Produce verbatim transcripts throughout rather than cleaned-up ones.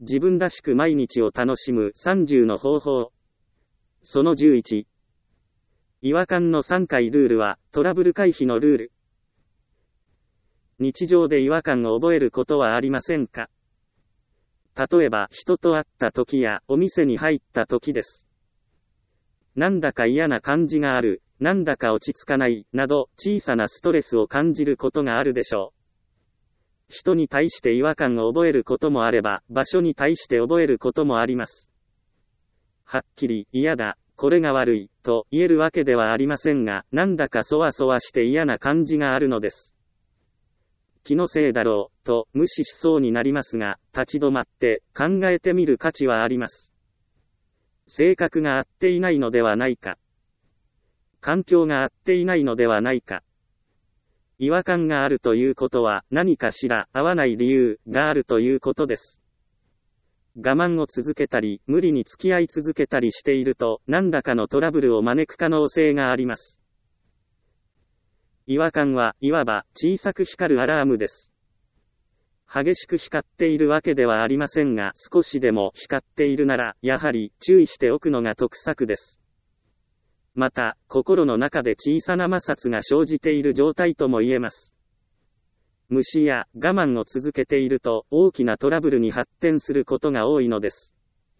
自分らしく毎日を楽しむさんじゅうの方法。そのじゅういち。違和感のさんかいルールは、トラブル回避のルール。日常で違和感を覚えることはありませんか？例えば、人と会った時や、お店に入った時です。なんだか嫌な感じがある、なんだか落ち着かない、など、小さなストレスを感じることがあるでしょう。人に対して違和感を覚えることもあれば、場所に対して覚えることもあります。はっきり、嫌だ、これが悪い、と言えるわけではありませんが、なんだかそわそわして嫌な感じがあるのです。気のせいだろう、と無視しそうになりますが、立ち止まって考えてみる価値はあります。性格が合っていないのではないか。環境が合っていないのではないか。違和感があるということは何かしら合わない理由があるということです。我慢を続けたり、無理に付き合い続けたりしていると、何らかのトラブルを招く可能性があります。違和感はいわば小さく光るアラームです。激しく光っているわけではありませんが、少しでも光っているなら、やはり注意しておくのが得策です。また、心の中で小さな摩擦が生じている状態とも言えます。無視や我慢を続けていると、大きなトラブルに発展することが多いのです。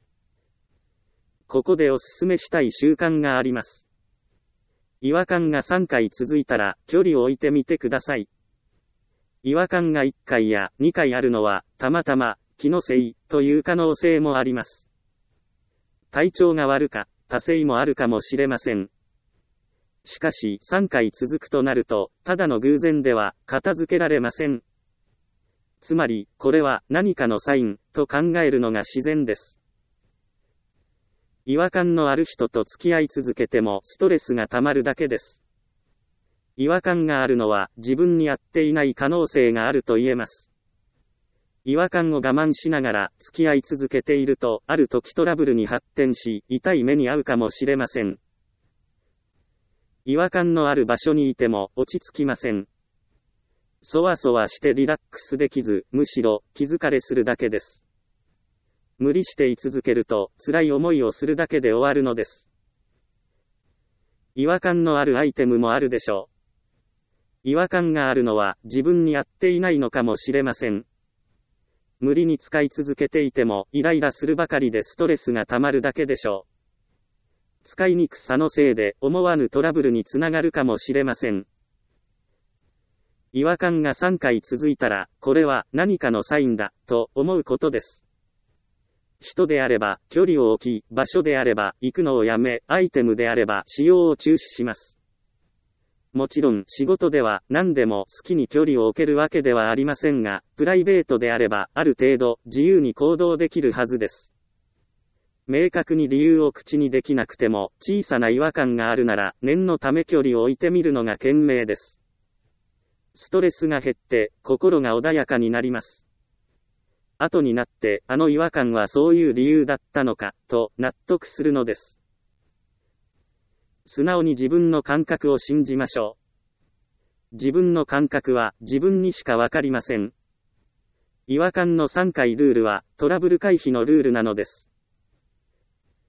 ここでおすすめしたい習慣があります。違和感がさんかい続いたら、距離を置いてみてください。違和感がいっかいやにかいあるのは、たまたま、気のせい、という可能性もあります。体調が悪か、多性もあるかもしれません。しかし、さんかい続くとなると、ただの偶然では、片付けられません。つまり、これは何かのサイン、と考えるのが自然です。違和感のある人と付き合い続けてもストレスがたまるだけです。違和感があるのは自分に合っていない可能性があると言えます。違和感を我慢しながら付き合い続けていると、ある時トラブルに発展し、痛い目に遭うかもしれません。違和感のある場所にいても落ち着きません。そわそわしてリラックスできず、むしろ気疲れするだけです。無理して居続けると、辛い思いをするだけで終わるのです。違和感のあるアイテムもあるでしょう。違和感があるのは、自分に合っていないのかもしれません。無理に使い続けていても、イライラするばかりでストレスがたまるだけでしょう。使いにくさのせいで、思わぬトラブルにつながるかもしれません。違和感がさんかい続いたら、これは何かのサインだ、と思うことです。人であれば、距離を置き、場所であれば、行くのをやめ、アイテムであれば、使用を中止します。もちろん、仕事では、何でも好きに距離を置けるわけではありませんが、プライベートであれば、ある程度、自由に行動できるはずです。明確に理由を口にできなくても、小さな違和感があるなら、念のため距離を置いてみるのが賢明です。ストレスが減って、心が穏やかになります。後になって、あの違和感はそういう理由だったのか、と納得するのです。素直に自分の感覚を信じましょう。自分の感覚は自分にしかわかりません。違和感のさんかいルールはトラブル回避のルールなのです。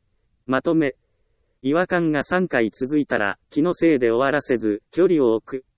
まとめ。違和感がさんかい続いたら、気のせいで終わらせず、距離を置く。